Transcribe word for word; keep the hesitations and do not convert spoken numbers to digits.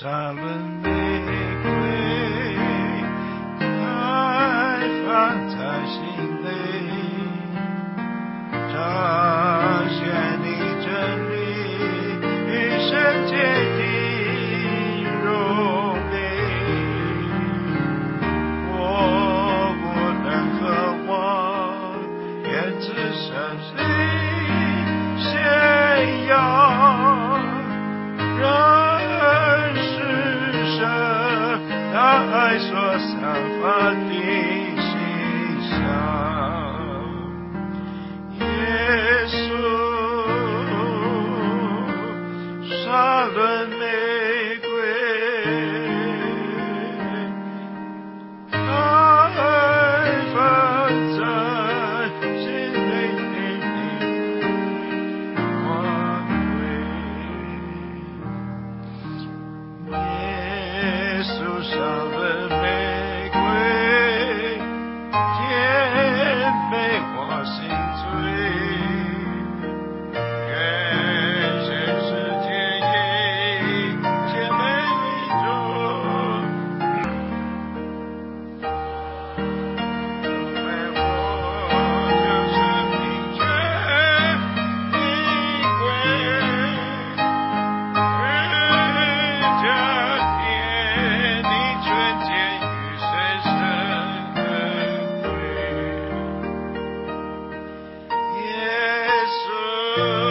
沙仑玫瑰开放在心内，彰显你真理与圣洁的荣美。我不能渴望源自圣灵宣扬，人是神他爱所散发的形象。耶稣沙仑玫瑰开放在心内的光辉。耶稣沙仑玫瑰甜美我心醉，愿全世界因姐妹中成为我就是明确的归，日加添你纯洁与深深的归。耶稣